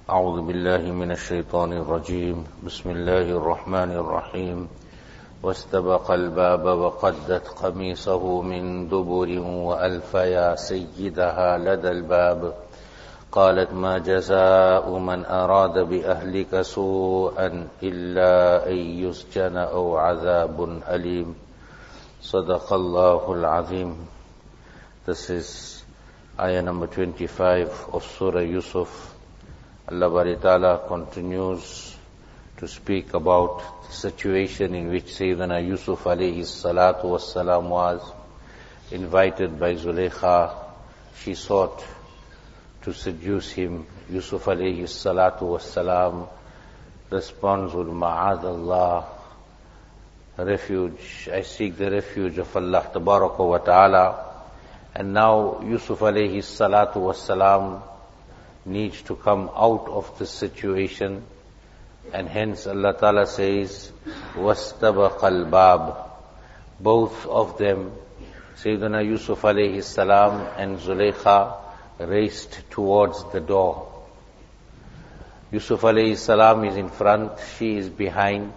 أعوذ بالله من الشيطان الرجيم بسم الله الرحمن الرحيم واستبق الباب وقدت قميصه من دبر وألف يا سيدها لدى الباب قالت ما جزاء من أراد بأهلك سوءا إلا أن يسجن أو عذاب أليم صدق الله العظيم. This is ayah number 25 of Surah Yusuf. Allah Bari Ta'ala continues to speak about the situation in which Sayyidina Yusuf alayhi salatu wassalam was invited by Zulaykha. She sought to seduce him. Yusuf alayhi salatu wassalam responds with ma'adallah, refuge. I seek the refuge of Allah Tabaraka wa Ta'ala. And now Yusuf alayhi salatu wassalam needs to come out of this situation, and hence Allah Ta'ala says, وَاسْتَبَقَ الْبَابِ. Both of them, Sayyidina Yusuf alayhi salam and Zulaykha, raced towards the door. Yusuf alayhi salam is in front, she is behind,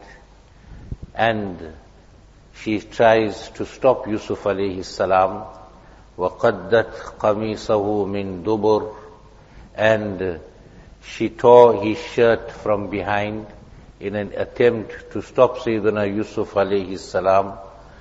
and she tries to stop Yusuf alayhi salam. وَقَدَّتْ قَمِيصَهُ مِن دُبُرٍ. And she tore his shirt from behind in an attempt to stop Sayyidina Yusuf alayhi salam.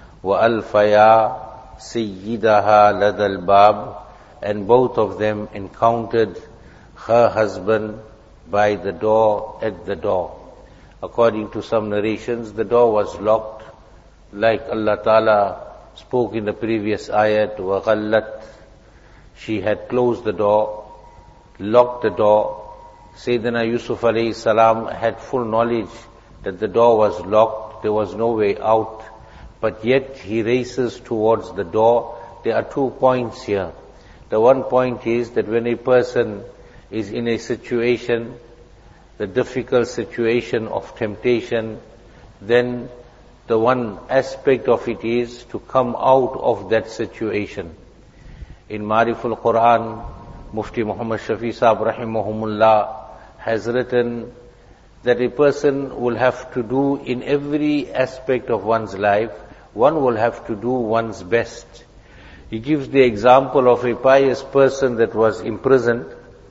وَأَلْفَيَا سَيِّدَهَا لَدَى الْبَابِ. And both of them encountered her husband by the door, at the door. According to some narrations, the door was locked, like Allah Ta'ala spoke in the previous ayat, وَغَلَّتْ. She had closed the door, locked the door. Sayyidina Yusuf alayhi salam had full knowledge that the door was locked, there was no way out, but yet he races towards the door. There are 2 points here. The one point is that when a person is in a situation, the difficult situation of temptation, then the one aspect of it is to come out of that situation. In Ma'ariful Quran, Mufti Muhammad Shafi Sahab rahimahumullah has written that a person will have to do in every aspect of one's life, one will have to do one's best. He gives the example of a pious person that was imprisoned,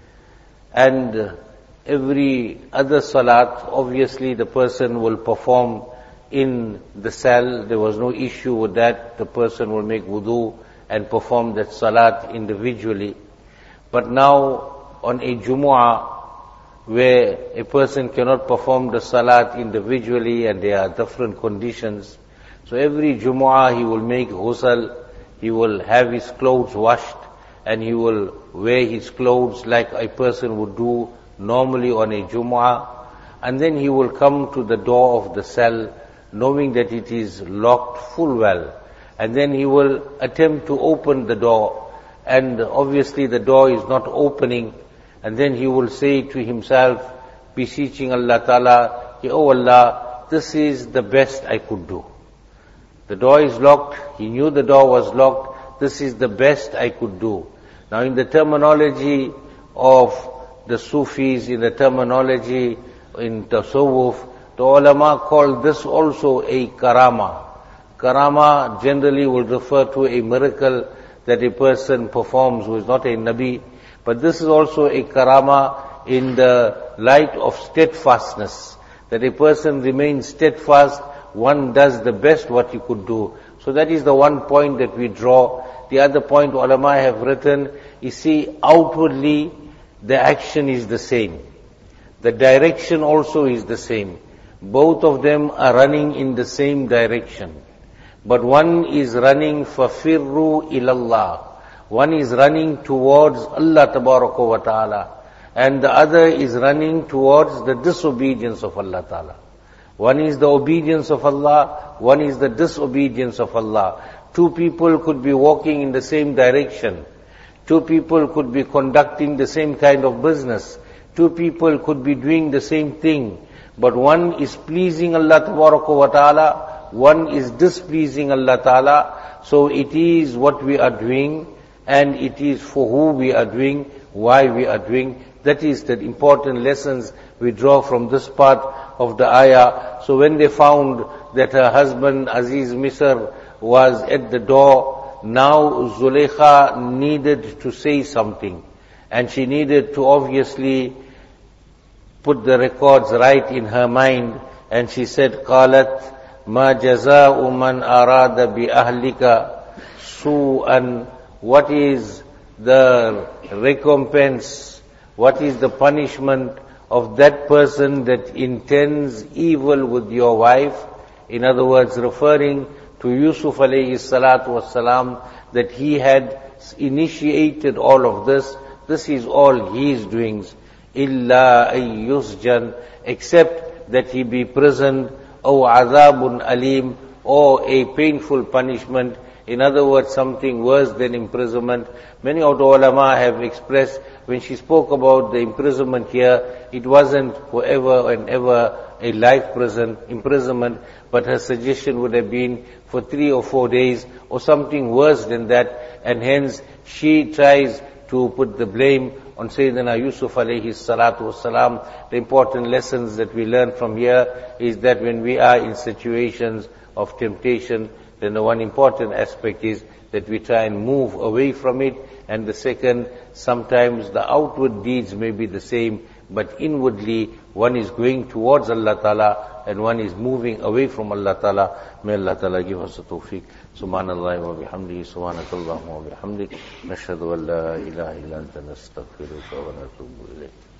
and every other salat, obviously the person will perform in the cell. There was no issue with that. The person will make wudu and perform that salat individually. But now on a Jumu'ah, where a person cannot perform the salat individually and there are different conditions, so every Jumu'ah he will make ghusl, he will have his clothes washed, and he will wear his clothes like a person would do normally on a Jumu'ah, and then he will come to the door of the cell knowing that it is locked full well, and then he will attempt to open the door, and obviously the door is not opening, and then he will say to himself, beseeching Allah Ta'ala, oh Allah, this is the best I could do. The door is locked, he knew the door was locked, this is the best I could do. Now in the terminology of the Sufis, in the terminology in Tasawwuf, the ulama call this also a karama. Karama generally will refer to a miracle that a person performs who is not a Nabi. But this is also a karama in the light of steadfastness. That a person remains steadfast, one does the best what he could do. So that is the one point that we draw. The other point ulama have written, you see, outwardly the action is the same. The direction also is the same. Both of them are running in the same direction. But one is running فَفِرُّوا إِلَى اللَّهِ. One is running towards Allah Tabaraka wa Ta'ala. And the other is running towards the disobedience of Allah Ta'ala. One is the obedience of Allah, one is the disobedience of Allah. Two people could be walking in the same direction. Two people could be conducting the same kind of business. Two people could be doing the same thing. But one is pleasing Allah Tabaraka wa Ta'ala, one is displeasing Allah Ta'ala. So it is what we are doing, and it is for who we are doing. why we are doing. That is the important lessons we draw from this part of the ayah. So when they found that her husband Aziz Misr was at the door, now Zulaykha needed to say something. And she needed to obviously put the records right in her mind. And she said, قالت ما جزاء من أراد بأهلك سوءا. What is the recompense, what is the punishment of that person that intends evil with your wife? In other words, referring to Yusuf alayhi salatu wassalam, that he had initiated all of this. This is all his doings. إِلَّا أَن يُسْجَنْ, except that he be prisoned, or عَذَابٌ أَلِيمٌ, or a painful punishment. In other words, something worse than imprisonment. Many of the ulama have expressed, when she spoke about the imprisonment here, it wasn't forever and ever a life imprisonment, but her suggestion would have been for 3 or 4 days, or something worse than that, and hence she tries to put the blame on Sayyidina Yusuf alayhi salatu wasalam. The important lessons that we learn from here is that when we are in situations of temptation, then the one important aspect is that we try and move away from it. And the second, sometimes the outward deeds may be the same, but inwardly one is going towards Allah Ta'ala and one is moving away from Allah Ta'ala. May Allah Ta'ala give us the tawfiq. Subhanallah wa bihamdihi, subhanakallahumma wa bihamdik, nashhadu an la ilaha illa anta nastaghfiruka wa natubu ilayk.